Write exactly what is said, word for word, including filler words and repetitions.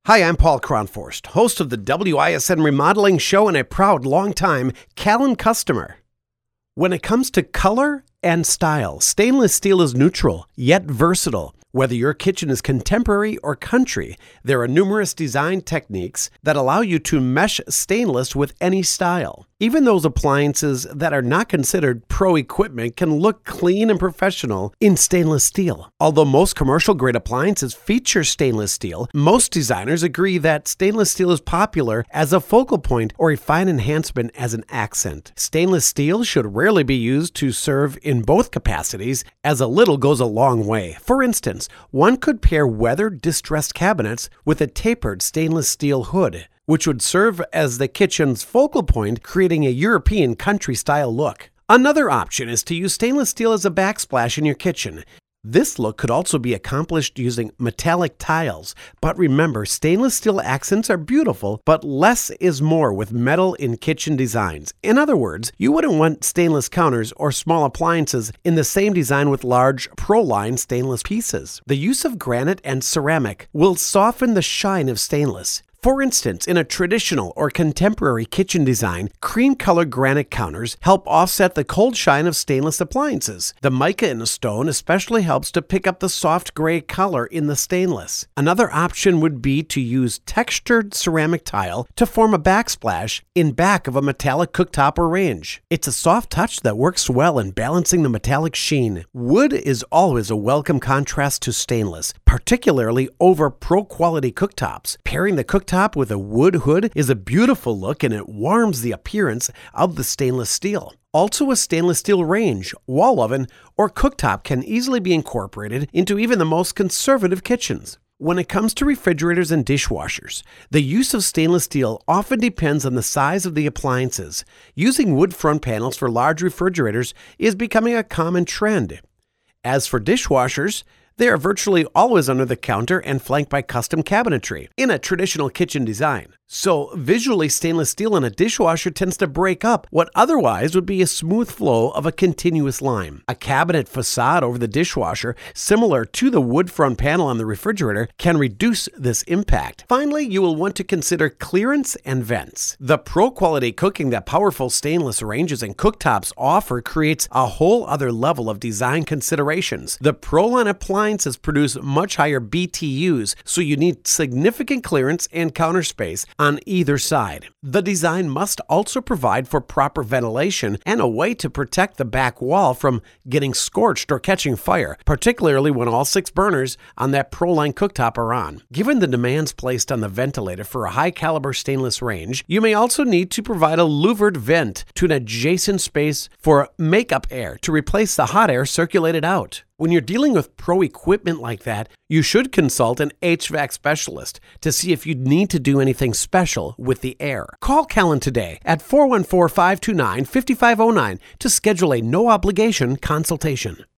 Hi, I'm Paul Kronforst, host of the W I S N Remodeling Show and a proud long-time Callan customer. When it comes to color and style, stainless steel is neutral, yet versatile. Whether your kitchen is contemporary or country, there are numerous design techniques that allow you to mesh stainless with any style. Even those appliances that are not considered pro equipment can look clean and professional in stainless steel. Although most commercial-grade appliances feature stainless steel, most designers agree that stainless steel is popular as a focal point or a fine enhancement as an accent. Stainless steel should rarely be used to serve in both capacities, as a little goes a long way. For instance, one could pair weathered, distressed cabinets with a tapered stainless steel hood, which would serve as the kitchen's focal point, creating a European country-style look. Another option is to use stainless steel as a backsplash in your kitchen. This look could also be accomplished using metallic tiles, but remember, stainless steel accents are beautiful, but less is more with metal in kitchen designs. In other words, you wouldn't want stainless counters or small appliances in the same design with large Proline stainless pieces. The use of granite and ceramic will soften the shine of stainless. For instance, in a traditional or contemporary kitchen design, cream-colored granite counters help offset the cold shine of stainless appliances. The mica in the stone especially helps to pick up the soft gray color in the stainless. Another option would be to use textured ceramic tile to form a backsplash in back of a metallic cooktop or range. It's a soft touch that works well in balancing the metallic sheen. Wood is always a welcome contrast to stainless, particularly over pro-quality cooktops. Pairing the cooktop with a wood hood is a beautiful look, and it warms the appearance of the stainless steel. Also, a stainless steel range, wall oven, or cooktop can easily be incorporated into even the most conservative kitchens. When it comes to refrigerators and dishwashers, the use of stainless steel often depends on the size of the appliances. Using wood front panels for large refrigerators is becoming a common trend. As for dishwashers, they are virtually always under the counter and flanked by custom cabinetry in a traditional kitchen design. So visually, stainless steel in a dishwasher tends to break up what otherwise would be a smooth flow of a continuous line. A cabinet facade over the dishwasher, similar to the wood front panel on the refrigerator, can reduce this impact. Finally, you will want to consider clearance and vents. The pro-quality cooking that powerful stainless ranges and cooktops offer creates a whole other level of design considerations. The Proline appliances produce much higher B T Us, so you need significant clearance and counter space on either side. The design must also provide for proper ventilation and a way to protect the back wall from getting scorched or catching fire, particularly when all six burners on that Proline cooktop are on. Given the demands placed on the ventilator for a high-caliber stainless range, you may also need to provide a louvered vent to an adjacent space for makeup air to replace the hot air circulated out. When you're dealing with pro equipment like that, you should consult an H V A C specialist to see if you need to do anything special with the air. Call Callan today at four one four, five two nine, five five zero nine to schedule a no-obligation consultation.